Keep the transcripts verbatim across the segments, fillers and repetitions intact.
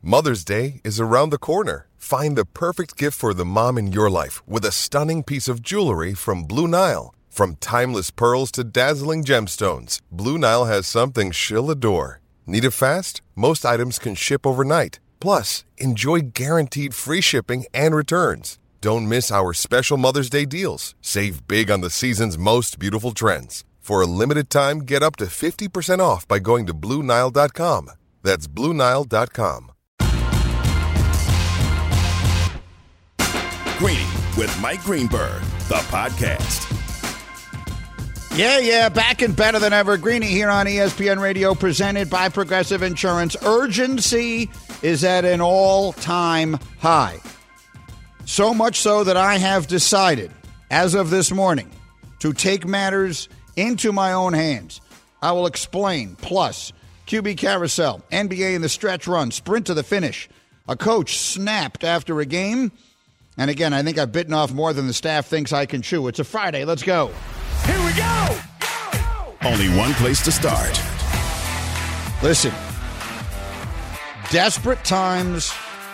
Mother's Day is around the corner. Find the perfect gift for the mom in your life with a stunning piece of jewelry from Blue Nile. From timeless pearls to dazzling gemstones, Blue Nile has something she'll adore. Need it fast? Most items can ship overnight. Plus, enjoy guaranteed free shipping and returns. Don't miss our special Mother's Day deals. Save big on the season's most beautiful trends. For a limited time, get up to fifty percent off by going to Blue Nile dot com. That's Blue Nile dot com. Greeny with Mike Greenberg, the podcast. Yeah, yeah, back and better than ever. Greeny here on E S P N Radio, presented by Progressive Insurance. Urgency is at an all-time high. So much so that I have decided, as of this morning, to take matters into my own hands. I will explain. Plus, Q B Carousel, N B A in the stretch run, sprint to the finish. A coach snapped after a game. And again, I think I've bitten off more than the staff thinks I can chew. It's a Friday. Let's go. Here we go. go! Only one place to start. Listen, desperate times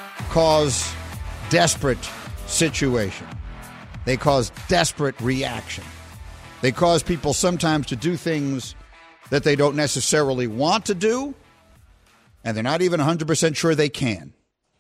cause desperate situation. They cause desperate reaction. They cause people sometimes to do things that they don't necessarily want to do, and they're not even one hundred percent sure they can.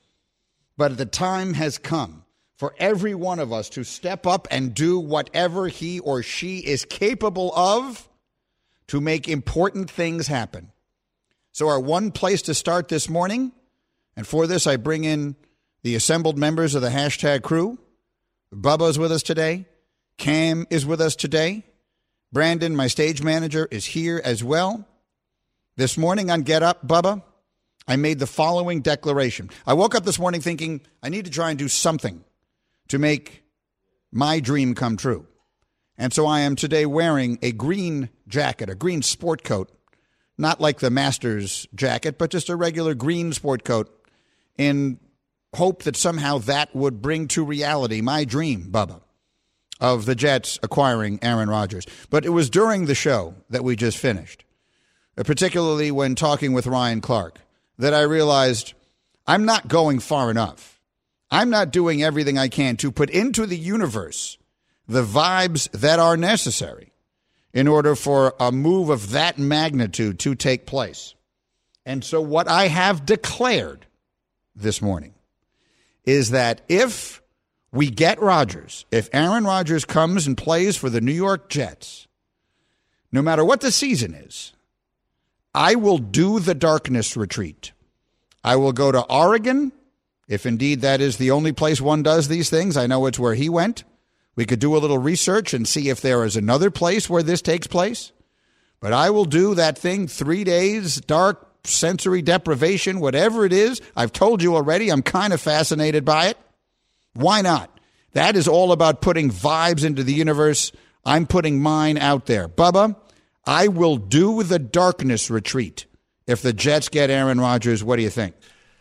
But the time has come for every one of us to step up and do whatever he or she is capable of to make important things happen. So our one place to start this morning, and for this I bring in the assembled members of the hashtag crew. Bubba's with us today. Cam is with us today. Brandon, my stage manager, is here as well. This morning on Get Up, Bubba, I made the following declaration. I woke up this morning thinking I need to try and do something to make my dream come true. And so I am today wearing a green jacket, a green sport coat, not like the Masters jacket, but just a regular green sport coat, in hope that somehow that would bring to reality my dream, Bubba, of the Jets acquiring Aaron Rodgers. But it was during the show that we just finished, particularly when talking with Ryan Clark, that I realized I'm not going far enough. I'm not doing everything I can to put into the universe the vibes that are necessary in order for a move of that magnitude to take place. And so what I have declared this morning is that if we get Rodgers, if Aaron Rodgers comes and plays for the New York Jets, no matter what the season is, I will do the darkness retreat. I will go to Oregon, if indeed that is the only place one does these things. I know it's where he went. We could do a little research and see if there is another place where this takes place. But I will do that thing, three days, dark, sensory deprivation, whatever it is. I've told you already, I'm kind of fascinated by it. Why not? That is all about putting vibes into the universe. I'm putting mine out there. Bubba, I will do the darkness retreat if the Jets get Aaron Rodgers. What do you think?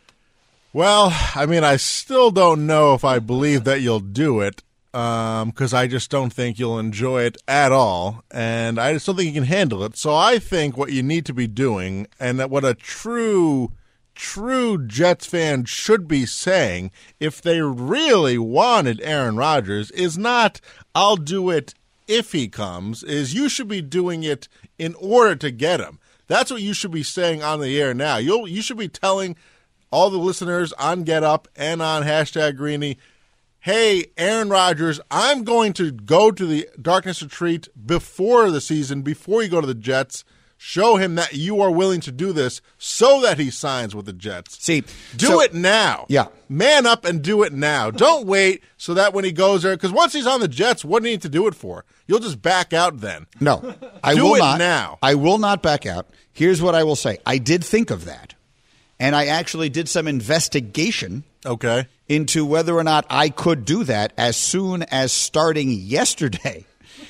Well, I mean, I still don't know if I believe that you'll do it, because um, I just don't think you'll enjoy it at all, and I just don't think you can handle it. So I think what you need to be doing, and that what a true, true Jets fan should be saying, if they really wanted Aaron Rodgers, is not, I'll do it if he comes, is you should be doing it in order to get him. That's what you should be saying on the air now. You'll You should be telling all the listeners on Get Up and on hashtag Greeny, hey, Aaron Rodgers, I'm going to go to the darkness retreat before the season, before you go to the Jets. Show him that you are willing to do this so that he signs with the Jets. See, do so, it now. Yeah. Man up and do it now. Don't wait so that when he goes there, because once he's on the Jets, what do you need to do it for? You'll just back out then. No, I do will it not. now. I will not back out. Here's what I will say. I did think of that, and I actually did some investigation Okay. into whether or not I could do that as soon as starting yesterday.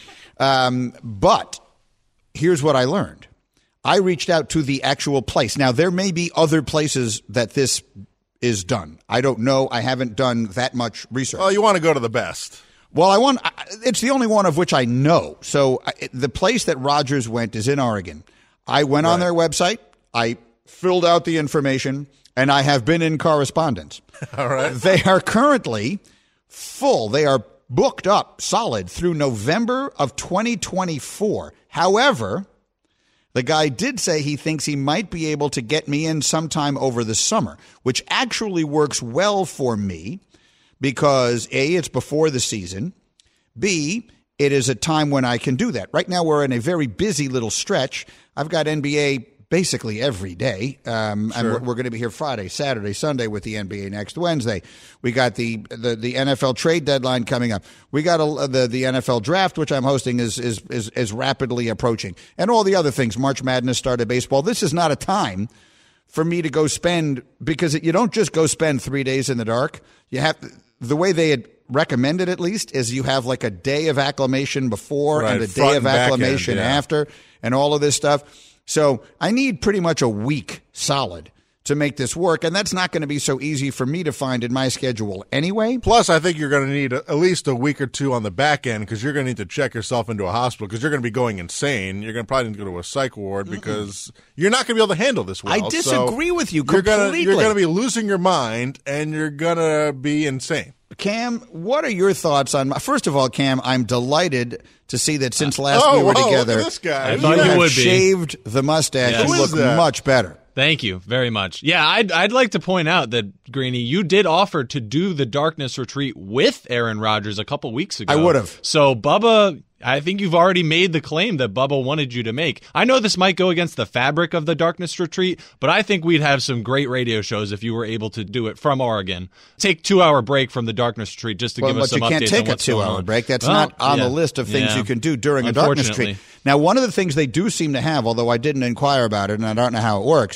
Um, but here's what I learned. I reached out to the actual place. Now, there may be other places that this is done. I don't know. I haven't done that much research. Oh, you want to go to the best. Well, I want. It's the only one of which I know. So the place that Rodgers went is in Oregon. I went right on their website. I filled out the information. and I have been in correspondence. All right. They are currently full. They are booked up solid through November of twenty twenty-four. However, the guy did say he thinks he might be able to get me in sometime over the summer, which actually works well for me because, A, it's before the season. B, it is a time when I can do that. Right now, we're in a very busy little stretch. I've got N B A basically every day. Um, Sure. and we're, we're going to be here Friday, Saturday, Sunday with the N B A next Wednesday. We got the, the, the N F L trade deadline coming up. We got a, the, the N F L draft, which I'm hosting, is, is, is, is rapidly approaching. And all the other things. March Madness started baseball. This is not a time for me to go spend, because you don't just go spend three days in the dark. You have, the way they had recommended at least is you have like a day of acclimation before Right, and a front day of and back acclimation end, yeah. after and all of this stuff. So I need pretty much a week solid to make this work, and that's not going to be so easy for me to find in my schedule anyway. Plus, I think you're going to need a, at least a week or two on the back end because you're going to need to check yourself into a hospital because you're going to be going insane. You're going to probably need to go to a psych ward because you're not going to be able to handle this well. I disagree So with you You're completely. gonna, you're going to be losing your mind, and you're going to be insane. Cam, what are your thoughts on? First of all, Cam, I'm delighted to see that since last Oh, we were whoa, look at together, this guy. I Who's thought you you have would be. shaved the mustache. Yes. You Who look is that? much better. Thank you very much. Yeah, I'd I'd like to point out that, Greeny, you did offer to do the Darkness Retreat with Aaron Rodgers a couple weeks ago. I would've. So, Bubba, I think you've already made the claim that Bubba wanted you to make. I know this might go against the fabric of the Darkness Retreat, but I think we'd have some great radio shows if you were able to do it from Oregon. Take two-hour break from the Darkness Retreat just to Well, give us but some you can't updates take on a what's going two-hour on. break. That's Well, not on yeah, the list of things yeah. you can do during a darkness Unfortunately. retreat. Now, one of the things they do seem to have, although I didn't inquire about it and I don't know how it works,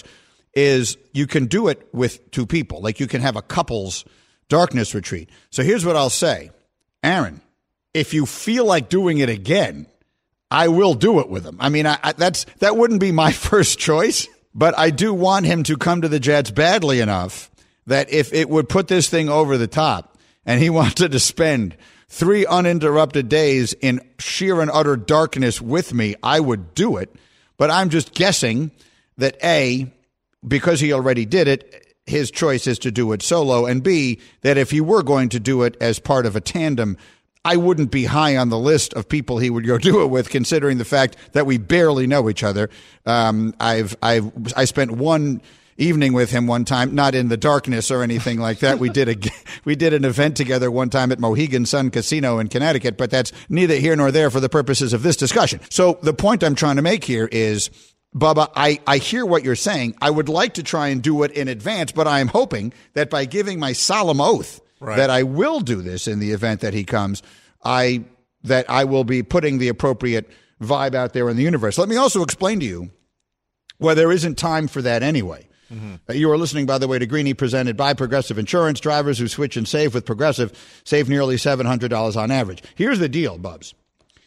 is you can do it with two people. Like you can have a couple's darkness retreat. So here's what I'll say. Aaron, if you feel like doing it again, I will do it with him. I mean, I, I, that's that wouldn't be my first choice, but I do want him to come to the Jets badly enough that if it would put this thing over the top and he wanted to spend three uninterrupted days in sheer and utter darkness with me, I would do it. But I'm just guessing that A, because he already did it, his choice is to do it solo, and B, that if he were going to do it as part of a tandem, I wouldn't be high on the list of people he would go do it with, considering the fact that we barely know each other. Um, I've, I've, I spent one evening with him one time, not in the darkness or anything like that. We did a, we did an event together one time at Mohegan Sun Casino in Connecticut, but that's neither here nor there for the purposes of this discussion. So the point I'm trying to make here is, Bubba, I, I hear what you're saying. I would like to try and do it in advance, but I am hoping that by giving my solemn oath Right. that I will do this in the event that he comes, I that I will be putting the appropriate vibe out there in the universe. Let me also explain to you why there isn't time for that anyway. Mm-hmm. Uh, you are listening, by the way, to Greeny, presented by Progressive Insurance. Drivers who switch and save with Progressive save nearly seven hundred dollars on average. Here's the deal, Bubs.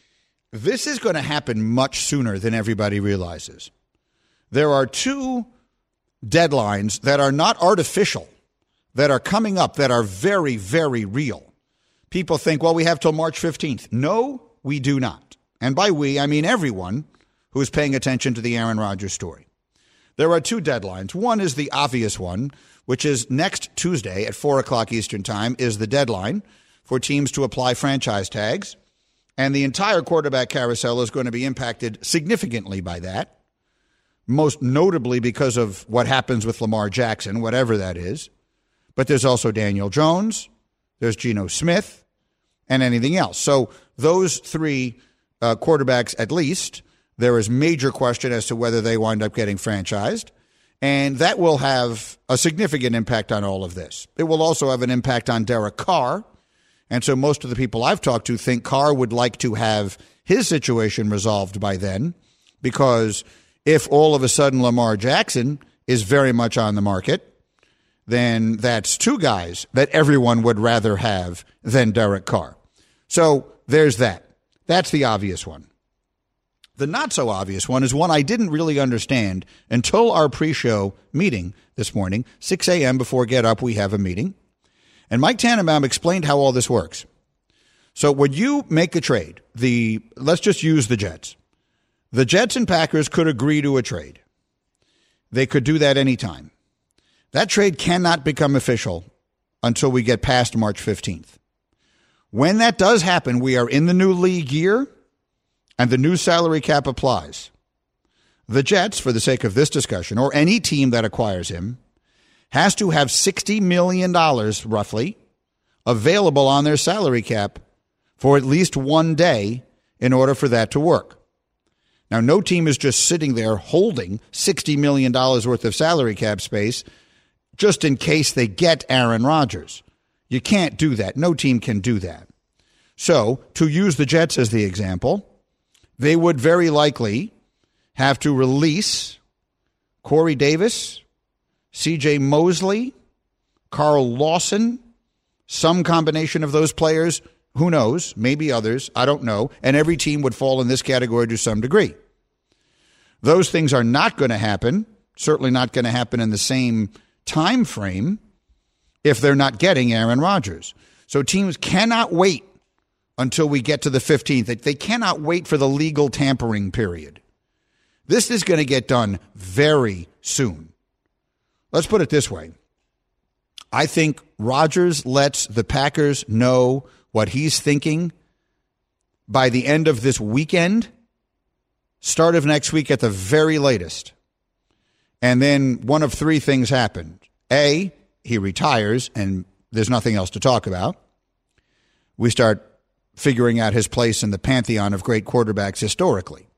This is going to happen much sooner than everybody realizes. There are two deadlines that are not artificial, that are coming up, that are very, very real. People think, well, we have till March fifteenth. No, we do not. And by we, I mean everyone who is paying attention to the Aaron Rodgers story. There are two deadlines. One is the obvious one, which is next Tuesday at four o'clock Eastern Time is the deadline for teams to apply franchise tags. And the entire quarterback carousel is going to be impacted significantly by that, most notably because of what happens with Lamar Jackson, whatever that is. But there's also Daniel Jones, there's Geno Smith, and anything else. So those three uh, quarterbacks at least, there is major question as to whether they wind up getting franchised. And that will have a significant impact on all of this. It will also have an impact on Derek Carr. And so most of the people I've talked to think Carr would like to have his situation resolved by then, because if all of a sudden Lamar Jackson is very much on the market, then that's two guys that everyone would rather have than Derek Carr. So there's that. That's the obvious one. The not so obvious one is one I didn't really understand until our pre-show meeting this morning. six a.m. before Get Up, we have a meeting. And Mike Tannenbaum explained how all this works. So when you make a trade, the let's just use the Jets. The Jets and Packers could agree to a trade. They could do that anytime. That trade cannot become official until we get past March fifteenth. When that does happen, we are in the new league year, and the new salary cap applies. The Jets, for the sake of this discussion, or any team that acquires him, has to have sixty million dollars, roughly, available on their salary cap for at least one day in order for that to work. Now, no team is just sitting there holding sixty million dollars worth of salary cap space just in case they get Aaron Rodgers. You can't do that. No team can do that. So, to use the Jets as the example, they would very likely have to release Corey Davis, C J Mosley, Carl Lawson, some combination of those players. Who knows? Maybe others. I don't know. And every team would fall in this category to some degree. Those things are not going to happen, certainly not going to happen in the same time frame if they're not getting Aaron Rodgers. So teams cannot wait until we get to the fifteenth. They cannot wait for the legal tampering period. This is going to get done very soon. Let's put it this way. I think Rodgers lets the Packers know what he's thinking by the end of this weekend, start of next week at the very latest. And then one of three things happened. A, he retires and there's nothing else to talk about. We start figuring out his place in the pantheon of great quarterbacks historically.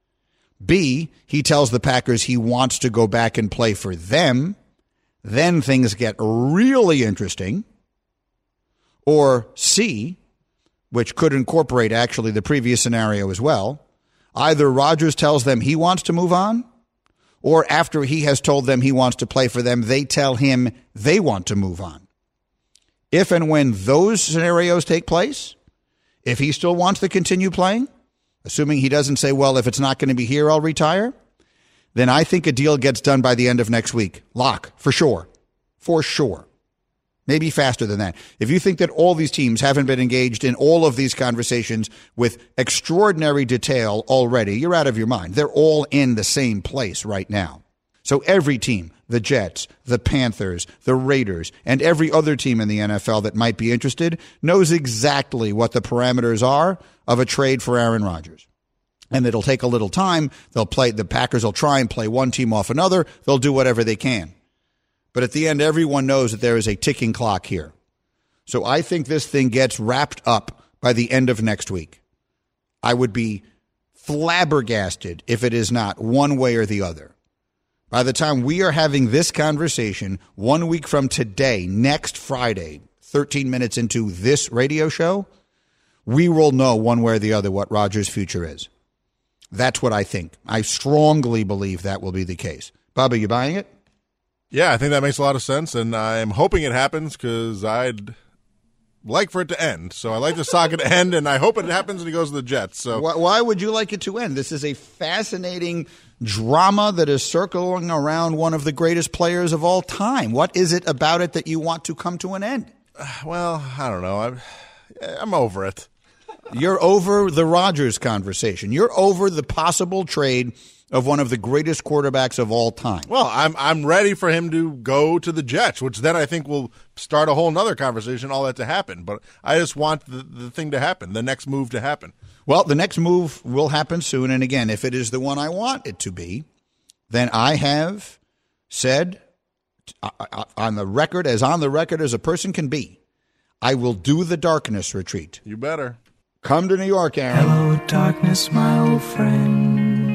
B, he tells the Packers he wants to go back and play for them. Then things get really interesting. Or C, which could incorporate actually the previous scenario as well, either Rodgers tells them he wants to move on, or after he has told them he wants to play for them, they tell him they want to move on. If and when those scenarios take place, if he still wants to continue playing, assuming he doesn't say, well, if it's not going to be here, I'll retire, then I think a deal gets done by the end of next week. Lock, for sure. For sure. Maybe faster than that. If you think that all these teams haven't been engaged in all of these conversations with extraordinary detail already, you're out of your mind. They're all in the same place right now. So every team, the Jets, the Panthers, the Raiders, and every other team in the N F L that might be interested knows exactly what the parameters are of a trade for Aaron Rodgers. And it'll take a little time. They'll play, the Packers will try and play one team off another. They'll do whatever they can. But at the end, everyone knows that there is a ticking clock here. So I think this thing gets wrapped up by the end of next week. I would be flabbergasted if it is not one way or the other. By the time we are having this conversation one week from today, next Friday, thirteen minutes into this radio show, we will know one way or the other what Rodgers' future is. That's what I think. I strongly believe that will be the case. Bubba, you buying it? Yeah, I think that makes a lot of sense, and I'm hoping it happens because I'd like for it to end. So I like the saga to end, and I hope it happens and he goes to the Jets. So why, why would you like it to end? This is a fascinating drama that is circling around one of the greatest players of all time. What is it about it that you want to come to an end? Well, I don't know. I'm, I'm over it. You're over the Rodgers conversation. You're over the possible trade of one of the greatest quarterbacks of all time. Well, I'm I'm ready for him to go to the Jets, which then I think will start a whole nother conversation, all that to happen. But I just want the, the thing to happen, the next move to happen. Well, the next move will happen soon. And again, if it is the one I want it to be, then I have said on the record, as on the record as a person can be, I will do the darkness retreat. You better. Come to New York, Aaron. Hello, darkness, my old friend.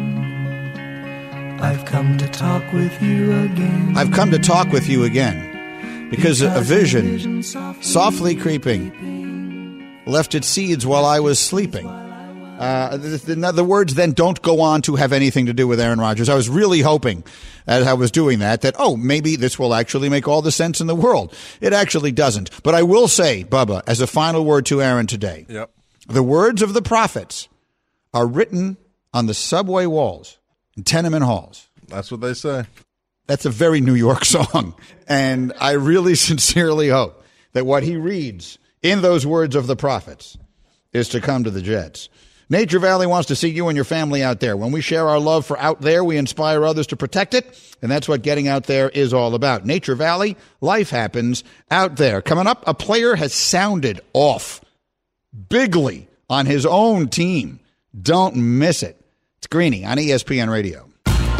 I've come to talk with you again. I've come to talk with you again because, because a vision, softly creeping, left its seeds while I was sleeping. Uh, the, the, the words then don't go on to have anything to do with Aaron Rodgers. I was really hoping, as I was doing that, that, oh, maybe this will actually make all the sense in the world. It actually doesn't. But I will say, Bubba, as a final word to Aaron today, yep. The words of the prophets are written on the subway walls and tenement halls. That's what they say. That's a very New York song. And I really sincerely hope that what he reads in those words of the prophets is to come to the Jets. Nature Valley wants to see you and your family out there. When we share our love for out there, we inspire others to protect it, and that's what getting out there is all about. Nature Valley, life happens out there. Coming up, a player has sounded off bigly on his own team. Don't miss it. It's Greeny on E S P N Radio.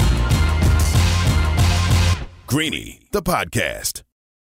Greeny, the podcast.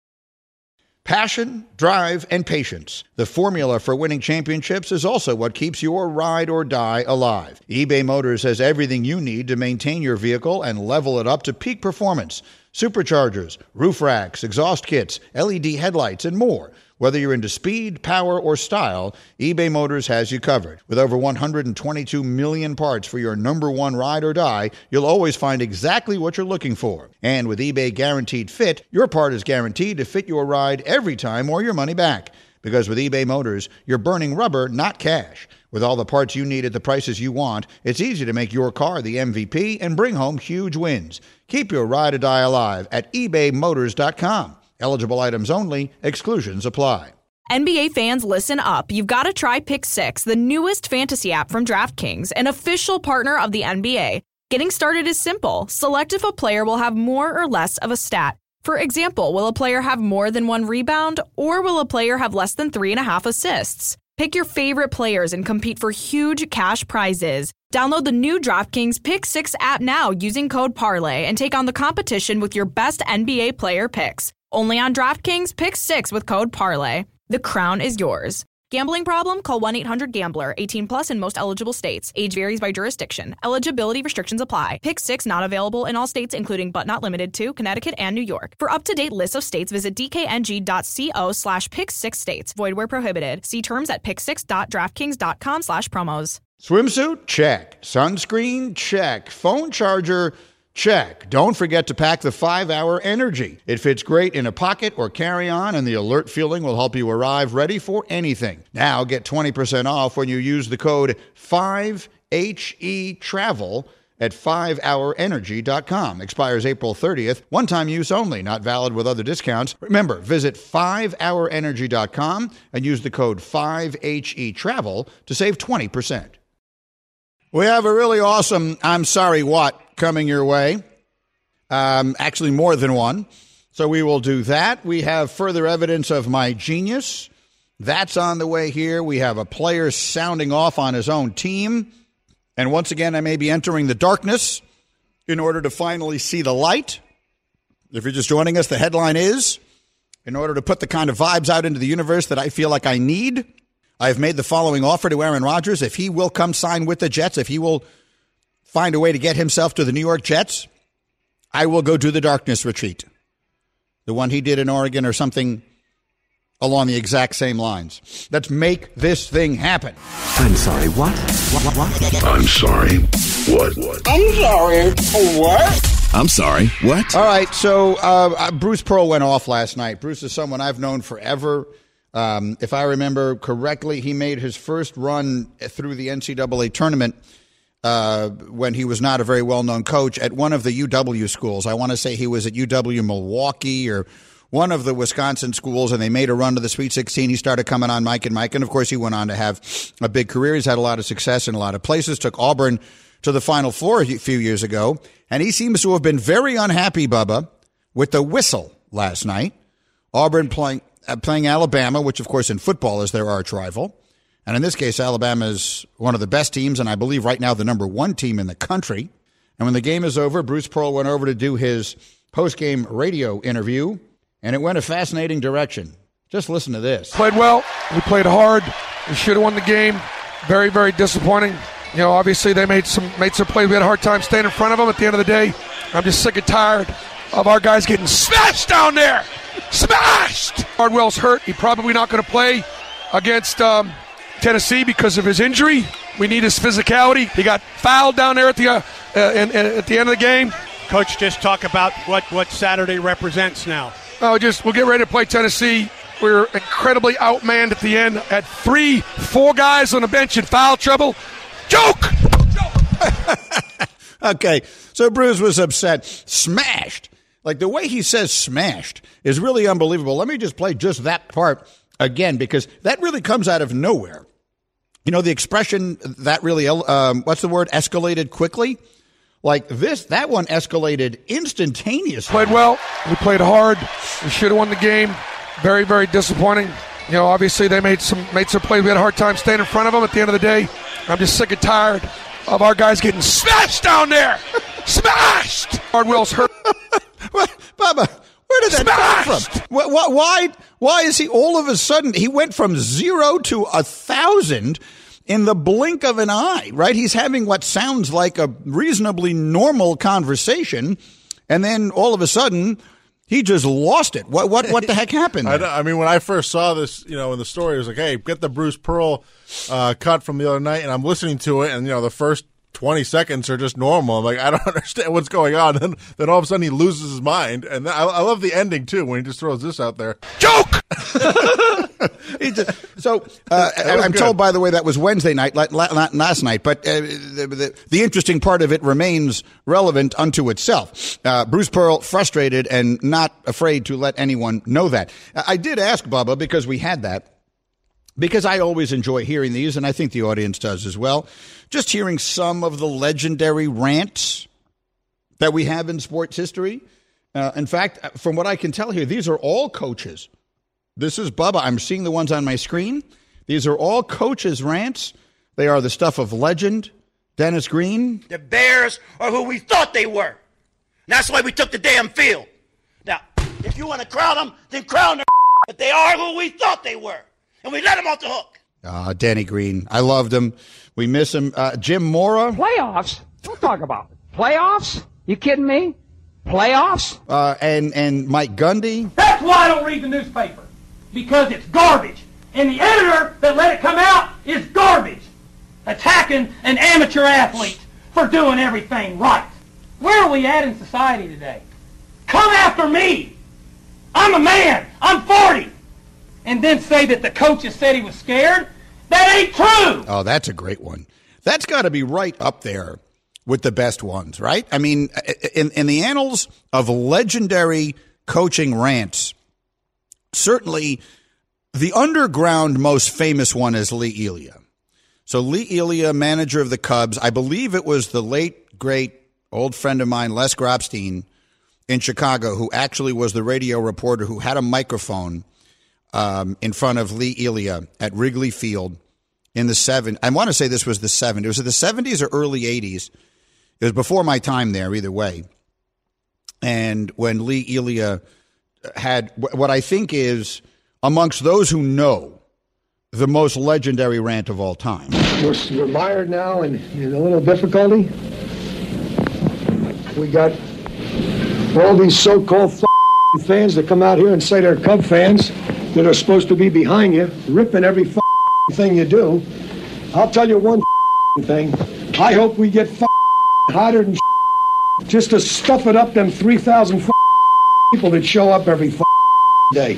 Passion, drive, and patience. The formula for winning championships is also what keeps your ride or die alive. eBay Motors has everything you need to maintain your vehicle and level it up to peak performance. Superchargers, roof racks, exhaust kits, L E D headlights, and more. Whether you're into speed, power, or style, eBay Motors has you covered. With over one hundred twenty-two million parts for your number one ride or die, you'll always find exactly what you're looking for. And with eBay Guaranteed Fit, your part is guaranteed to fit your ride every time or your money back. Because with eBay Motors, you're burning rubber, not cash. With all the parts you need at the prices you want, it's easy to make your car the M V P and bring home huge wins. Keep your ride or die alive at ebay motors dot com. Eligible items only. Exclusions apply. N B A fans, listen up. You've got to try Pick Six, the newest fantasy app from DraftKings, an official partner of the N B A. Getting started is simple. Select if a player will have more or less of a stat. For example, will a player have more than one rebound, or will a player have less than three and a half assists? Pick your favorite players and compete for huge cash prizes. Download the new DraftKings Pick Six app now using code Parlay and take on the competition with your best N B A player picks. Only on DraftKings Pick Six with code Parlay. The crown is yours. Gambling problem? Call one eight hundred gambler. eighteen plus in most eligible states. Age varies by jurisdiction. Eligibility restrictions apply. Pick Six not available in all states, including but not limited to Connecticut and New York. For up-to-date lists of states, visit dkng.co slash pick six states. Void where prohibited. See terms at pick six dot draftkings dot com slash promos. Swimsuit? Check. Sunscreen? Check. Phone charger? Check. Don't forget to pack the five hour Energy. It fits great in a pocket or carry-on, and the alert feeling will help you arrive ready for anything. Now get twenty percent off when you use the code five H E travel at five hour energy dot com. Expires April thirtieth. One-time use only. Not valid with other discounts. Remember, visit five hour energy dot com and use the code five H E travel to save twenty percent. We have a really awesome I'm Sorry What coming your way. Um, actually, more than one. So we will do that. We have further evidence of my genius. That's on the way here. We have a player sounding off on his own team. And once again, I may be entering the darkness in order to finally see the light. If you're just joining us, the headline is, in order to put the kind of vibes out into the universe that I feel like I need, I have made the following offer to Aaron Rodgers. If he will come sign with the Jets, if he will find a way to get himself to the New York Jets, I will go do the darkness retreat. The one he did in Oregon or something along the exact same lines. Let's make this thing happen. I'm sorry, what? What? What? what? I'm sorry. What? What? I'm sorry. What? I'm sorry. What? All right, so uh, Bruce Pearl went off last night. Bruce is someone I've known forever. Um, if I remember correctly, he made his first run through the N C double A tournament uh, when he was not a very well-known coach at one of the U W schools. I want to say he was at U W Milwaukee or one of the Wisconsin schools, and they made a run to the Sweet sixteen. He started coming on Mike and Mike, and of course he went on to have a big career. He's had a lot of success in a lot of places, took Auburn to the Final Four a few years ago, and he seems to have been very unhappy, Bubba, with the whistle last night. Auburn playing uh, playing Alabama, which of course in football is their arch rival. And in this case, Alabama is one of the best teams, and I believe right now the number one team in the country. And when the game is over, Bruce Pearl went over to do his post-game radio interview, and it went a fascinating direction. Just listen to this. Played well. We played hard. We should have won the game. Very, very disappointing. You know, obviously they made some made some plays. We had a hard time staying in front of them at the end of the day. I'm just sick and tired of our guys getting smashed down there. Smashed! Hardwell's hurt. He's probably not going to play against um, Tennessee because of his injury. We need his physicality. He got fouled down there at the uh, uh, in, in, at the end of the game. Coach, just talk about what, what Saturday represents now. Oh, just we'll get ready to play Tennessee. We were incredibly outmanned at the end. Had three, four guys on the bench in foul trouble. Joke! Joke! Okay, so Bruce was upset. Smashed. Like the way he says smashed is really unbelievable. Let me just play just that part again because that really comes out of nowhere. You know, the expression that really, um, what's the word, escalated quickly? Like this, that one escalated instantaneously. Played well. We played hard. We should have won the game. Very, very disappointing. You know, obviously they made some made some plays. We had a hard time staying in front of them. At the end of the day, I'm just sick and tired of our guys getting smashed down there. Smashed. Hard wheels hurt. Bubba, where did that Smashed! come from? Why, why? Why is he all of a sudden? He went from zero to a thousand in the blink of an eye, right? He's having what sounds like a reasonably normal conversation, and then all of a sudden, he just lost it. What what what the heck happened? I, I mean, when I first saw this, you know, in the story, it was like, hey, get the Bruce Pearl uh, cut from the other night, and I'm listening to it, and, you know, the first twenty seconds are just normal. I'm like, I don't understand what's going on. And then all of a sudden he loses his mind. And I, I love the ending, too, when he just throws this out there. Joke! just, so uh, I'm good. told, by the way, that was Wednesday night, not last night. But uh, the, the, the interesting part of it remains relevant unto itself. Uh, Bruce Pearl, frustrated and not afraid to let anyone know that. I did ask Bubba, because we had that, because I always enjoy hearing these, and I think the audience does as well, just hearing some of the legendary rants that we have in sports history. Uh, in fact, from what I can tell here, these are all coaches. This is Bubba. I'm seeing the ones on my screen. These are all coaches' rants. They are the stuff of legend. Dennis Green. The Bears are who we thought they were. And that's why we took the damn field. Now, if you want to crown them, then crown them. But they are who we thought they were. And we let them off the hook. Ah, uh, Danny Green. I loved him. We miss him. Uh, Jim Mora. Playoffs? Don't talk about it. Playoffs? You kidding me? Playoffs? Uh, and, and Mike Gundy. That's why I don't read the newspaper. Because it's garbage. And the editor that let it come out is garbage. Attacking an amateur athlete for doing everything right. Where are we at in society today? Come after me. I'm a man. I'm forty. And then say that the coaches said he was scared? That ain't true! Oh, that's a great one. That's got to be right up there with the best ones, right? I mean, in, in the annals of legendary coaching rants, certainly the underground most famous one is Lee Elia. So Lee Elia, manager of the Cubs, I believe it was the late, great, old friend of mine, Les Grobstein, in Chicago, who actually was the radio reporter who had a microphone Um, in front of Lee Elia at Wrigley Field in the seven. I want to say this was the seventies. Was it the seventies or early eighties? It was before my time there, either way. And when Lee Elia had what I think is, amongst those who know, the most legendary rant of all time. We're, we're mired now in, in a little difficulty. We got all these so-called f- fans that come out here and say they're Cub fans that are supposed to be behind you, ripping every f- thing you do. I'll tell you one f- thing. I hope we get f- hotter than f- just to stuff it up them three thousand f- people that show up every f- day.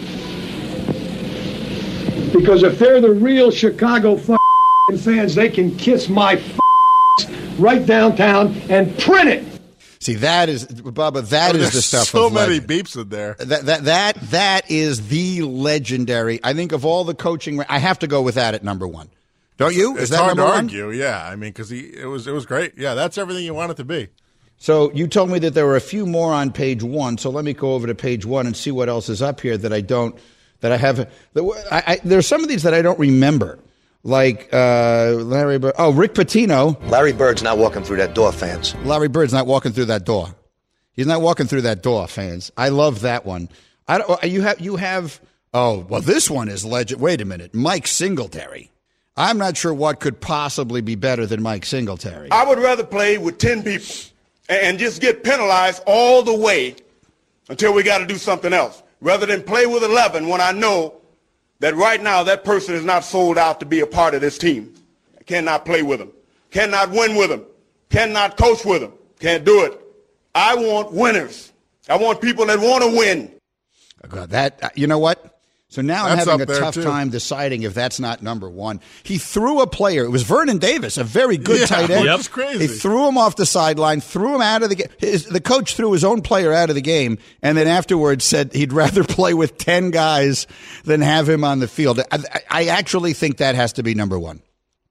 Because if they're the real Chicago f- fans, they can kiss my f- right downtown and print it. See, that is, Bubba, that oh, is the stuff so of many legend. beeps in there. That, that, that, that is the legendary. I think of all the coaching, I have to go with that at number one. Don't you? Is it's that hard number to one? argue, yeah. I mean, because he it was it was great. Yeah, that's everything you want it to be. So you told me that there were a few more on page one. So let me go over to page one and see what else is up here that I don't, that I have. That I, I, there's some of these that I don't remember. Like uh, Larry Bird. Oh, Rick Pitino. Larry Bird's not walking through that door, fans. Larry Bird's not walking through that door. He's not walking through that door, fans. I love that one. I don't, you have you have. Oh, well, this one is legend. Wait a minute, Mike Singletary. I'm not sure what could possibly be better than Mike Singletary. I would rather play with ten people and just get penalized all the way until we got to do something else, rather than play with eleven when I know that right now that person is not sold out to be a part of this team. I cannot play with them, cannot win with them, cannot coach with them, can't do it. I want winners. I want people that want to win. God, that, you know what? So now I'm That's having a up there, tough too. time deciding if that's not number one. He threw a player. It was Vernon Davis, a very good Yeah, tight end. which is crazy. He threw him off the sideline, threw him out of the game. The coach threw his own player out of the game, and then afterwards said he'd rather play with ten guys than have him on the field. I, I actually think that has to be number one.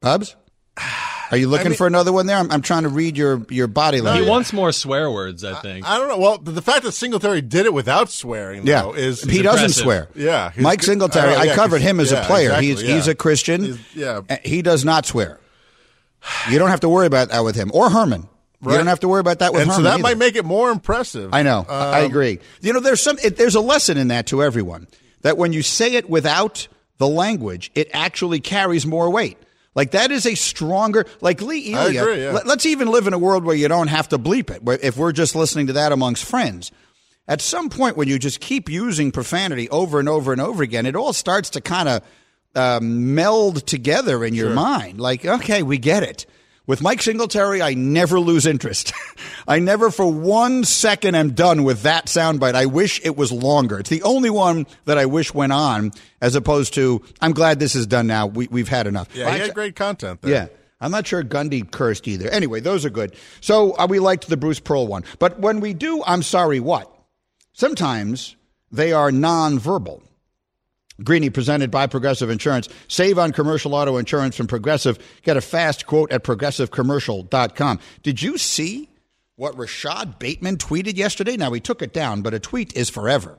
Bubs? Are you looking I mean, for another one there? I'm, I'm trying to read your, your body language. He wants more swear words, I think. I, I don't know. Well, the fact that Singletary did it without swearing, yeah. though, is, is he impressive. doesn't swear. Yeah, Mike good. Singletary. I, know, yeah, I covered him as yeah, a player. Exactly, he's yeah. he's a Christian. He's, yeah, he does not swear. You don't have to worry about that with him or Herman. Right. You don't have to worry about that with and Herman. So that either. might make it more impressive. I know. Um, I agree. You know, there's some. It, there's a lesson in that to everyone. That when you say it without the language, it actually carries more weight. Like, that is a stronger, like Lee Elia. I agree, yeah. let, let's even live in a world where you don't have to bleep it, where if we're just listening to that amongst friends. At some point when you just keep using profanity over and over and over again, it all starts to kind of uh, meld together in your sure. mind. Like, okay, we get it. With Mike Singletary, I never lose interest. I never for one second am done with that soundbite. I wish it was longer. It's the only one that I wish went on, as opposed to, I'm glad this is done now. We, we've had enough. Yeah, he had great content there. Yeah. I'm not sure Gundy cursed either. Anyway, those are good. So uh, we liked the Bruce Pearl one. But when we do, I'm sorry what? Sometimes they are nonverbal. Greeny, presented by Progressive Insurance. Save on commercial auto insurance from Progressive. Get a fast quote at progressive commercial dot com. Did you see what Rashad Bateman tweeted yesterday? Now, he took it down, but a tweet is forever.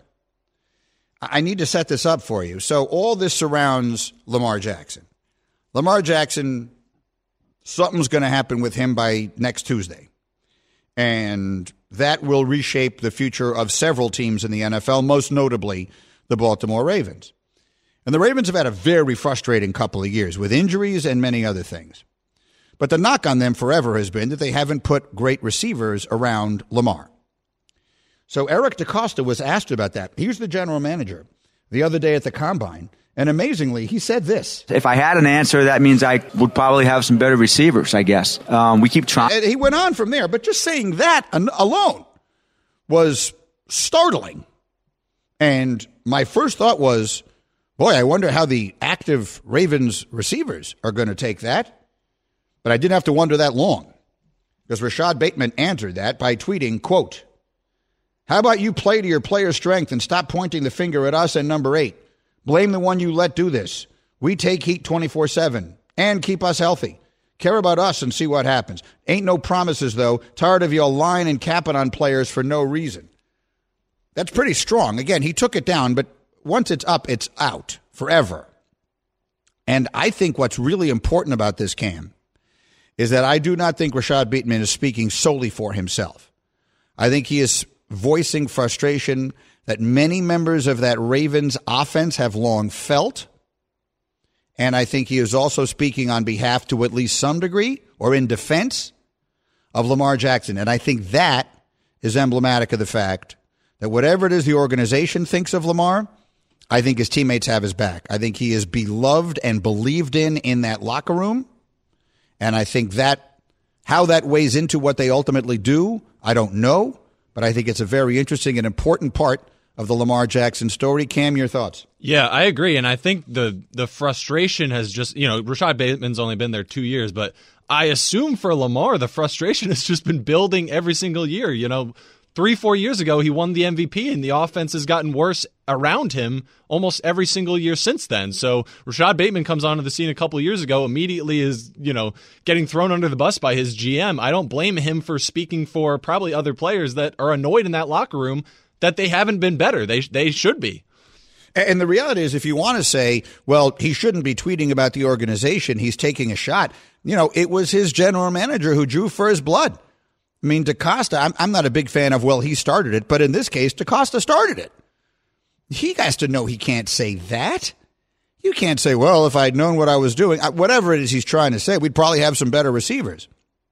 I need to set this up for you. So all this surrounds Lamar Jackson. Lamar Jackson, something's going to happen with him by next Tuesday. And that will reshape the future of several teams in the N F L, most notably the Baltimore Ravens. And the Ravens have had a very frustrating couple of years with injuries and many other things. But the knock on them forever has been that they haven't put great receivers around Lamar. So Eric DeCosta was asked about that. He was the general manager the other day at the Combine. And amazingly, he said this. If I had an answer, that means I would probably have some better receivers, I guess. Um, we keep trying. And he went on from there. But just saying that alone was startling. And my first thought was, boy, I wonder how the active Ravens receivers are going to take that. But I didn't have to wonder that long, because Rashad Bateman answered that by tweeting, quote, how about you play to your player's strength and stop pointing the finger at us and number eight? Blame the one you let do this. We take heat twenty-four seven and keep us healthy. Care about us and see what happens. Ain't no promises, though. Tired of your lying and capping on players for no reason. That's pretty strong. Again, he took it down, but once it's up, it's out forever. And I think what's really important about this, Cam, is that I do not think Rashad Bateman is speaking solely for himself. I think he is voicing frustration that many members of that Ravens offense have long felt. And I think he is also speaking on behalf, to at least some degree, or in defense of Lamar Jackson. And I think that is emblematic of the fact that whatever it is the organization thinks of Lamar, I think his teammates have his back. I think he is beloved and believed in in that locker room. And I think that how that weighs into what they ultimately do, I don't know. But I think it's a very interesting and important part of the Lamar Jackson story. Cam, your thoughts? Yeah, I agree. And I think the the frustration has just, you know, Rashad Bateman's only been there two years, but I assume for Lamar, the frustration has just been building every single year. You know, three, four years ago, he won the M V P, and the offense has gotten worse around him almost every single year since then. So Rashad Bateman comes onto the scene a couple of years ago, immediately is, you know, getting thrown under the bus by his G M. I don't blame him for speaking for probably other players that are annoyed in that locker room that they haven't been better. They they should be. And the reality is, if you want to say, well, he shouldn't be tweeting about the organization, he's taking a shot, you know, it was his general manager who drew for his blood. I mean, DeCosta, I'm, I'm not a big fan of, well, he started it, but in this case, DeCosta started it. He has to know he can't say that. You can't say, well, if I'd known what I was doing, whatever it is he's trying to say, we'd probably have some better receivers.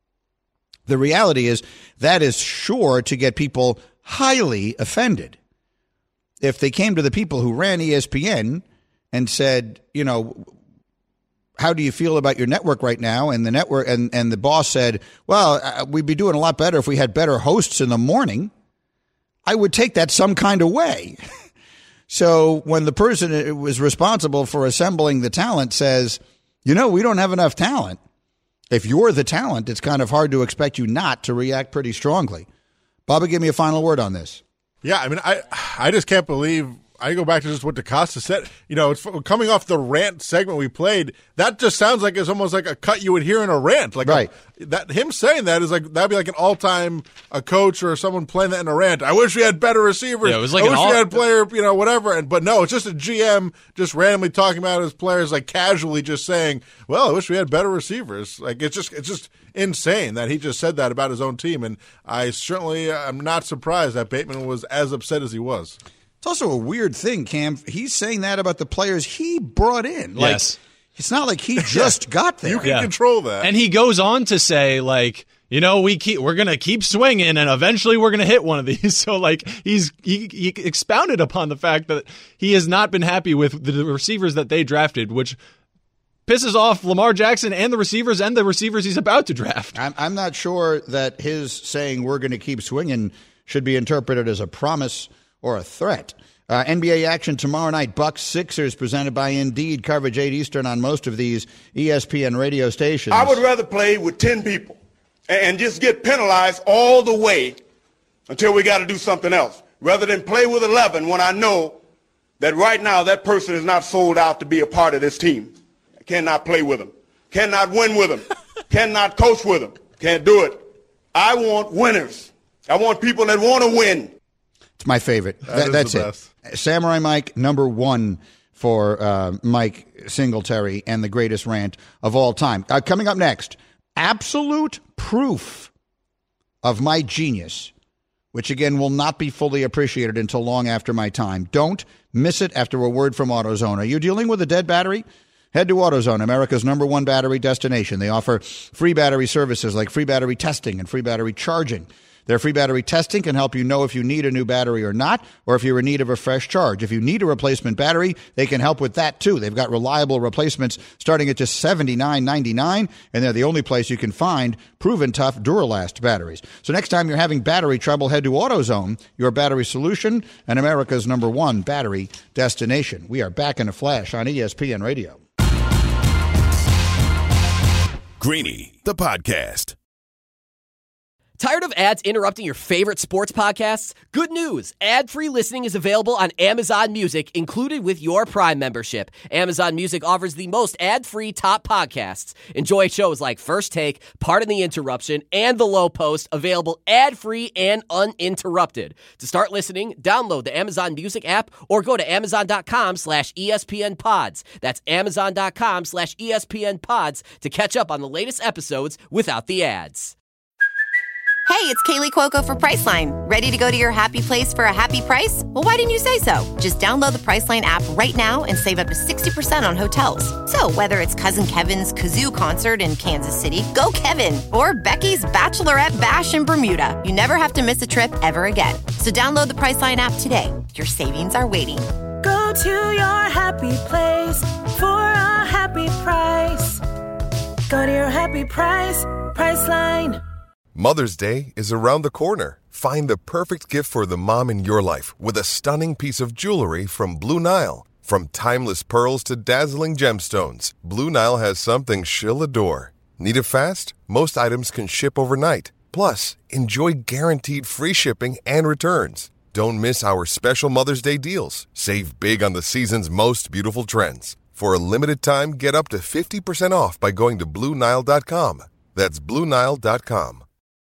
The reality is that is sure to get people highly offended. If they came to the people who ran E S P N and said, you know, how do you feel about your network right now? And the network and, and the boss said, well, uh, we'd be doing a lot better if we had better hosts in the morning. I would take that some kind of way. So when the person who was responsible for assembling the talent says, you know, we don't have enough talent. If you're the talent, it's kind of hard to expect you not to react pretty strongly. Bubba, give me a final word on this. Yeah, I mean, I I just can't believe I go back to just what DeCosta said. You know, it's coming off the rant segment we played. That just sounds like it's almost like a cut you would hear in a rant. Like right. a, that him saying that is like that'd be like an all time a coach or someone playing that in a rant. I wish we had better receivers. Yeah, it was like I an wish all- we had player, you know, whatever. And but no, it's just a G M just randomly talking about his players, like casually just saying, "Well, I wish we had better receivers." Like it's just it's just insane that he just said that about his own team. And I certainly am not surprised that Bateman was as upset as he was. It's also a weird thing, Cam. He's saying that about the players he brought in. Like, yes. It's not like he just got there. You can Yeah. control that. And he goes on to say, like, you know, we keep we're gonna keep swinging, and eventually we're gonna hit one of these. So, like, he's he, he expounded upon the fact that he has not been happy with the receivers that they drafted, which pisses off Lamar Jackson and the receivers and the receivers he's about to draft. I'm, I'm not sure that his saying we're going to keep swinging should be interpreted as a promise or a threat. Uh, N B A action tomorrow night. Bucks Sixers presented by Indeed. Coverage eight Eastern on most of these E S P N radio stations. I would rather play with ten people and just get penalized all the way until we got to do something else, rather than play with eleven when I know that right now that person is not sold out to be a part of this team. I cannot play with them, cannot win with them, cannot coach with them, can't do it. I want winners. I want people that want to win. It's my favorite. That That, is that's the it. best. Samurai Mike, number one for uh, Mike Singletary and the greatest rant of all time. Uh, coming up next, absolute proof of my genius, which again will not be fully appreciated until long after my time. Don't miss it after a word from AutoZone. Are you dealing with a dead battery? Head to AutoZone, America's number one battery destination. They offer free battery services like free battery testing and free battery charging. Their free battery testing can help you know if you need a new battery or not, or if you're in need of a fresh charge. If you need a replacement battery, they can help with that too. They've got reliable replacements starting at just seventy-nine ninety-nine, and they're the only place you can find proven tough Duralast batteries. So next time you're having battery trouble, head to AutoZone, your battery solution, and America's number one battery destination. We are back in a flash on E S P N Radio. Greeny, the podcast. Tired of ads interrupting your favorite sports podcasts? Good news! Ad-free listening is available on Amazon Music, included with your Prime membership. Amazon Music offers the most ad-free top podcasts. Enjoy shows like First Take, Pardon the Interruption, and The Low Post, available ad-free and uninterrupted. To start listening, download the Amazon Music app or go to amazon.com slash ESPN pods. That's amazon.com slash ESPN pods to catch up on the latest episodes without the ads. Hey, it's Kaylee Cuoco for Priceline. Ready to go to your happy place for a happy price? Well, why didn't you say so? Just download the Priceline app right now and save up to sixty percent on hotels. So whether it's Cousin Kevin's Kazoo Concert in Kansas City, go Kevin, or Becky's Bachelorette Bash in Bermuda, you never have to miss a trip ever again. So download the Priceline app today. Your savings are waiting. Go to your happy place for a happy price. Go to your happy price, Priceline. Mother's Day is around the corner. Find the perfect gift for the mom in your life with a stunning piece of jewelry from Blue Nile. From timeless pearls to dazzling gemstones, Blue Nile has something she'll adore. Need it fast? Most items can ship overnight. Plus, enjoy guaranteed free shipping and returns. Don't miss our special Mother's Day deals. Save big on the season's most beautiful trends. For a limited time, get up to fifty percent off by going to Blue Nile dot com. That's Blue Nile dot com.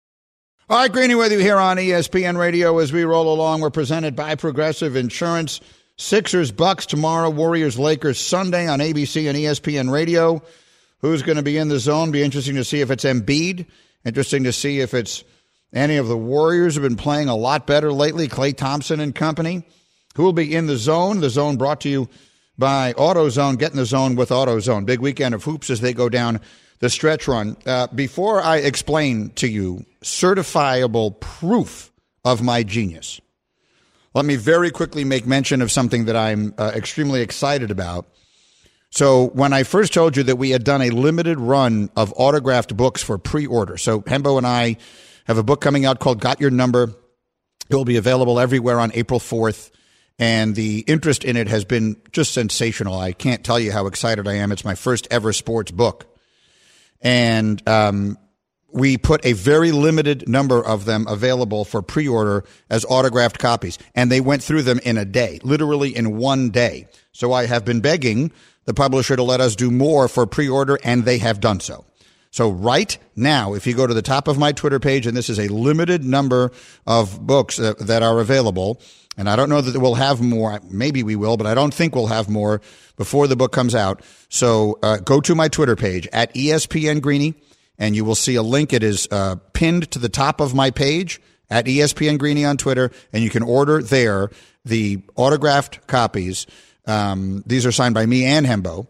All right, Greeny with you here on E S P N Radio as we roll along. We're presented by Progressive Insurance. Sixers, Bucks tomorrow, Warriors, Lakers Sunday on A B C and E S P N Radio. Who's going to be in the zone? Be interesting to see if it's Embiid. Interesting to see if it's any of the Warriors who have been playing a lot better lately, Klay Thompson and company. Who will be in the zone? The zone brought to you by AutoZone. Get in the zone with AutoZone. Big weekend of hoops as they go down the stretch run. Uh, before I explain to you certifiable proof of my genius, let me very quickly make mention of something that I'm uh, extremely excited about. So when I first told you that we had done a limited run of autographed books for pre-order, so Hembo and I have a book coming out called Got Your Number. It will be available everywhere on April fourth, and the interest in it has been just sensational. I can't tell you how excited I am. It's my first ever sports book. And um, we put a very limited number of them available for pre-order as autographed copies. And they went through them in a day, literally in one day. So I have been begging the publisher to let us do more for pre-order, and they have done so. So right now, if you go to the top of my Twitter page, and this is a limited number of books uh, that are available, and I don't know that we'll have more. Maybe we will, but I don't think we'll have more before the book comes out. So uh, go to my Twitter page at E S P N Greeny, and you will see a link. It is uh, pinned to the top of my page at E S P N Greeny on Twitter, and you can order there the autographed copies. Um, these are signed by me and Hembo,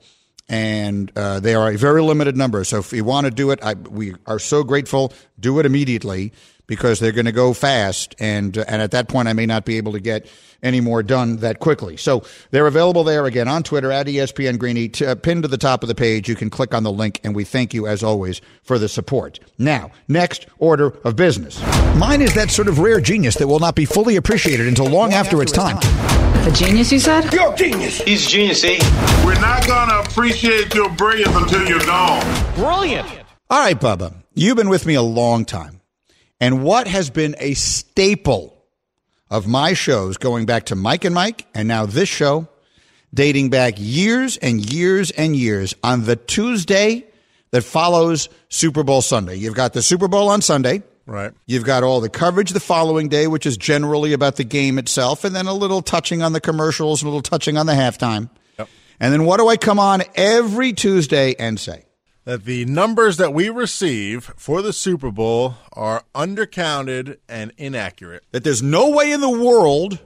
and uh, they are a very limited number. So if you want to do it, I, we are so grateful. Do it immediately because they're going to go fast, and uh, and at that point, I may not be able to get any more done that quickly. So they're available there again on Twitter at E S P N Greeny, t- uh, pinned to the top of the page. You can click on the link, and we thank you as always for the support. Now, next order of business. Mine is that sort of rare genius that will not be fully appreciated until long, long after, after its time. time. A genius, you said? You're a genius. He's a genius, eh? We're not going to appreciate your brilliance until you're gone. Brilliant. All right, Bubba, you've been with me a long time. And what has been a staple of my shows going back to Mike and Mike and now this show, dating back years and years and years, on the Tuesday that follows Super Bowl Sunday. You've got the Super Bowl on Sunday. Right. You've got all the coverage the following day, which is generally about the game itself, and then a little touching on the commercials, and a little touching on the halftime. Yep. And then what do I come on every Tuesday and say? That the numbers that we receive for the Super Bowl are undercounted and inaccurate. That there's no way in the world,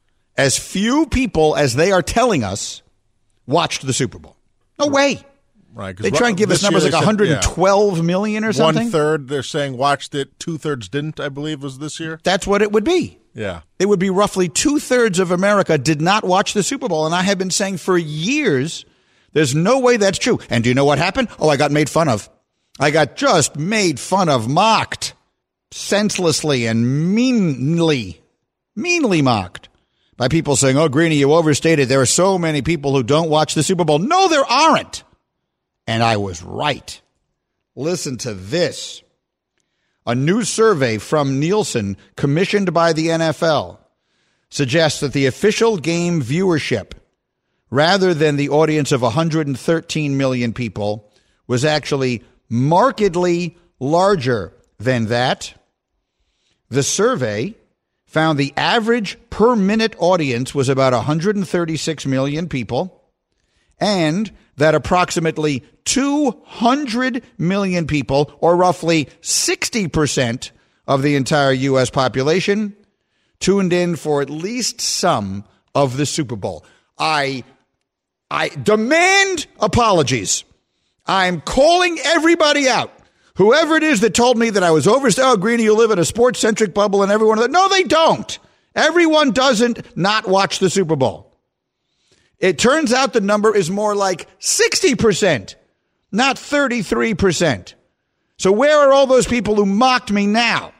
as few people as they are telling us, watched the Super Bowl. No way. Right. They try and give us numbers like one hundred twelve said, yeah, million or something. One third, they're saying watched it. Two thirds didn't, I believe, was this year. That's what it would be. Yeah. It would be roughly two thirds of America did not watch the Super Bowl. And I have been saying for years, there's no way that's true. And do you know what happened? Oh, I got made fun of. I got just made fun of, mocked, senselessly and meanly, meanly mocked by people saying, oh, Greeny, you overstated. There are so many people who don't watch the Super Bowl. No, there aren't. And I was right. Listen to this. A new survey from Nielsen commissioned by the N F L suggests that the official game viewership, rather than the audience of one hundred thirteen million people, was actually markedly larger than that. The survey found the average per minute audience was about one hundred thirty-six million people, and that approximately two hundred million people, or roughly sixty percent of the entire U S population, tuned in for at least some of the Super Bowl. I, I demand apologies. I'm calling everybody out. Whoever it is that told me that I was overstated, oh, Greeny, you live in a sports-centric bubble and everyone, no, they don't. Everyone doesn't not watch the Super Bowl. It turns out the number is more like sixty percent, not thirty-three percent. So where are all those people who mocked me now?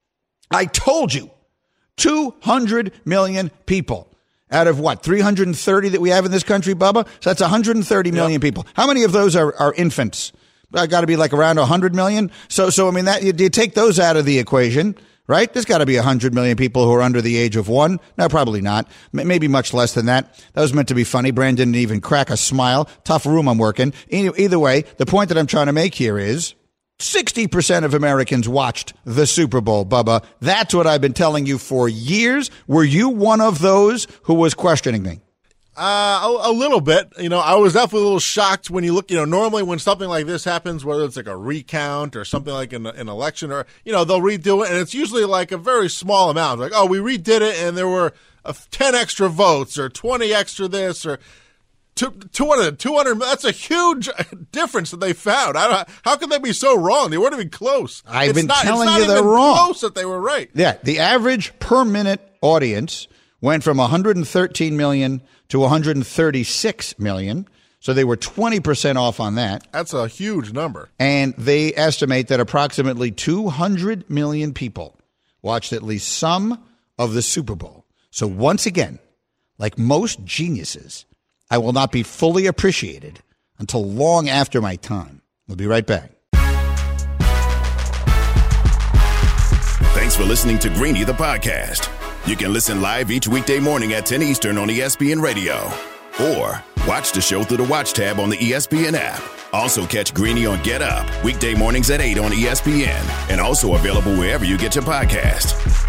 I told you, two hundred million people out of what, three hundred thirty that we have in this country, Bubba? So that's one hundred thirty million yep. people. How many of those are, are infants? I got to be like around one hundred million. So, so I mean, that you, you take those out of the equation. Right? There's got to be one hundred million people who are under the age of one. No, probably not. M- maybe much less than that. That was meant to be funny. Brandon didn't even crack a smile. Tough room I'm working. E- either way, the point that I'm trying to make here is sixty percent of Americans watched the Super Bowl, Bubba. That's what I've been telling you for years. Were you one of those who was questioning me? Uh, a, a little bit. You know, I was definitely a little shocked when you look, you know, normally when something like this happens, whether it's like a recount or something like an, an election or, you know, they'll redo it and it's usually like a very small amount. Like, oh, we redid it and there were uh, ten extra votes or twenty extra this or two, two hundred, two hundred. That's a huge difference that they found. I don't, how can they be so wrong? They weren't even close. I've it's been not, telling it's not you they're even wrong. Close that they were right. Yeah. The average per minute audience went from one hundred thirteen million to one hundred thirty-six million. So they were twenty percent off on that. That's a huge number. And they estimate that approximately two hundred million people watched at least some of the Super Bowl. So once again, like most geniuses, I will not be fully appreciated until long after my time. We'll be right back. Thanks for listening to Greeny the podcast. You can listen live each weekday morning at ten Eastern on E S P N Radio. Or watch the show through the Watch tab on the E S P N app. Also catch Greeny on Get Up, weekday mornings at eight on E S P N. And also available wherever you get your podcast.